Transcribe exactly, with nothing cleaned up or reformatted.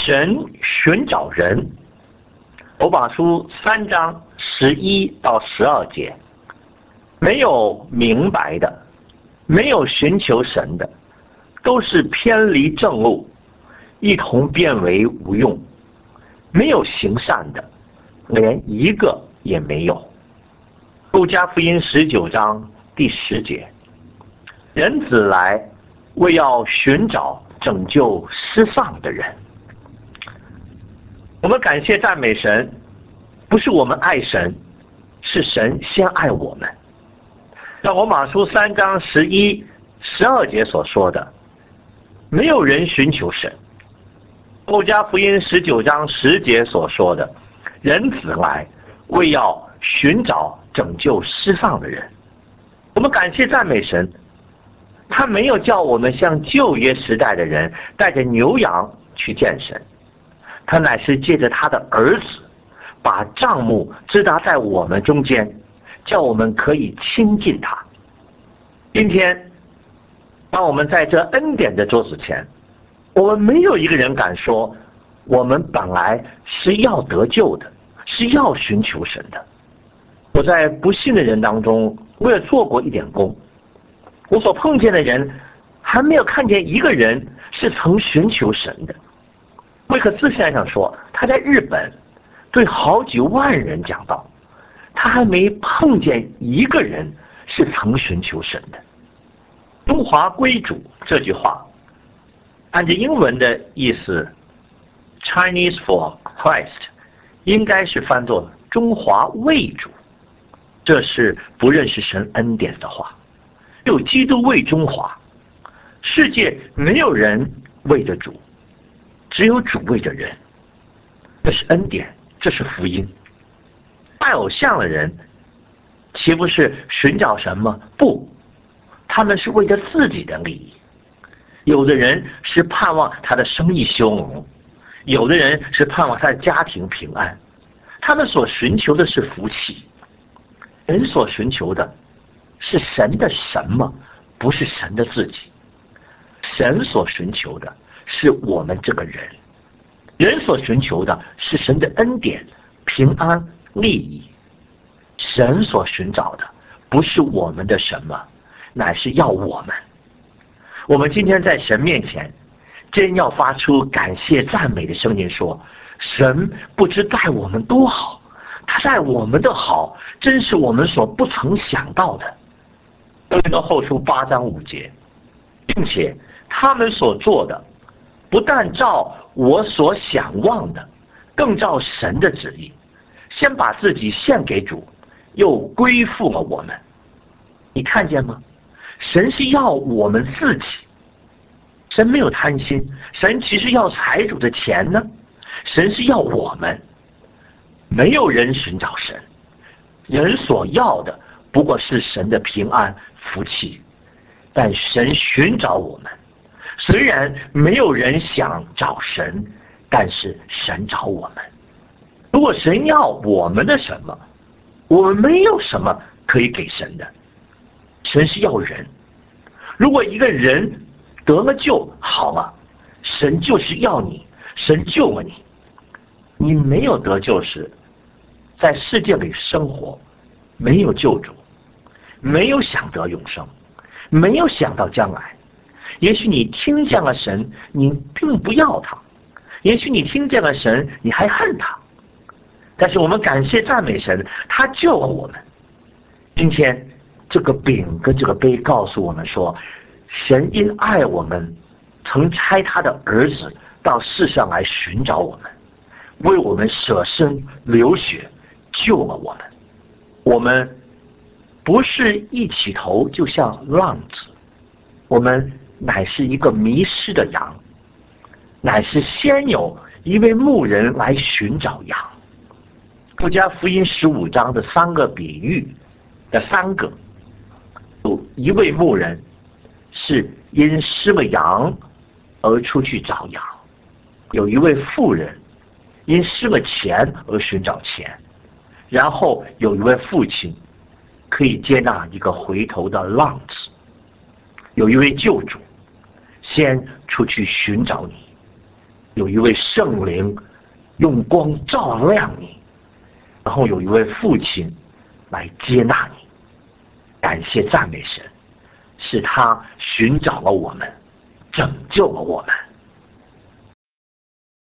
神寻找人。罗马书三章十一到十二节，没有明白的，没有寻求神的，都是偏离正路，一同变为无用。没有行善的，连一个也没有。路加福音十九章第十节，人子来，为要寻找拯救失丧的人。我们感谢赞美神，不是我们爱神，是神先爱我们。像罗马书三章十一、十二节所说的，没有人寻求神。路加福音十九章十节所说的，人子来，为要寻找拯救失丧的人。我们感谢赞美神，他没有叫我们像旧约时代的人带着牛羊去见神，他乃是借着他的儿子，把帐幕支搭在我们中间，叫我们可以亲近他。今天当我们在这恩典的桌子前，我们没有一个人敢说我们本来是要得救的，是要寻求神的。我在不信的人当中，我也做过一点工，我所碰见的人还没有看见一个人是曾寻求神的。威克斯先生说，他在日本对好几万人讲道，他还没碰见一个人是曾寻求神的。中华归主这句话按照英文的意思 Chinese for Christ 应该是翻作中华为主，这是不认识神恩典的话。有基督为中华，世界没有人为着主，只有主为着人，这是恩典，这是福音。拜偶像的人岂不是寻找什么？不，他们是为着自己的利益。有的人是盼望他的生意兴隆，有的人是盼望他的家庭平安，他们所寻求的是福气。人所寻求的是神的什么，不是神的自己。神所寻求的是我们这个人，人所寻求的是神的恩典、平安、利益。神所寻找的不是我们的什么，乃是要我们。我们今天在神面前真要发出感谢赞美的声音，说神不知待我们多好，他待我们的好真是我们所不曾想到的。哥林多后书八章五节，并且他们所做的不但照我所想望的，更照神的旨意，先把自己献给主，又归附了我们。你看见吗？神是要我们自己，神没有贪心，神其实要财主的钱呢，神是要我们。没有人寻找神，人所要的不过是神的平安福气，但神寻找我们。虽然没有人想找神，但是神找我们。如果神要我们的什么，我们没有什么可以给神的。神是要人，如果一个人得了救好了，神就是要你，神救了你。你没有得救时，在世界里生活，没有救主，没有想得永生，没有想到将来。也许你听见了神，你并不要他；也许你听见了神，你还恨他。但是我们感谢赞美神，他救了我们。今天这个饼跟这个杯告诉我们说，神因爱我们，曾差他的儿子到世上来寻找我们，为我们舍身流血，救了我们。我们不是一起头就像浪子，我们乃是一个迷失的羊，乃是先有一位牧人来寻找羊。路加福音十五章的三个比喻的三个，有一位牧人是因失了羊而出去找羊，有一位妇人因失了钱而寻找钱，然后有一位父亲可以接纳一个回头的浪子，有一位救主先出去寻找你。 有一位圣灵用光照亮你，然后有一位父亲来接纳你。感谢赞美神，是他寻找了我们，拯救了我们。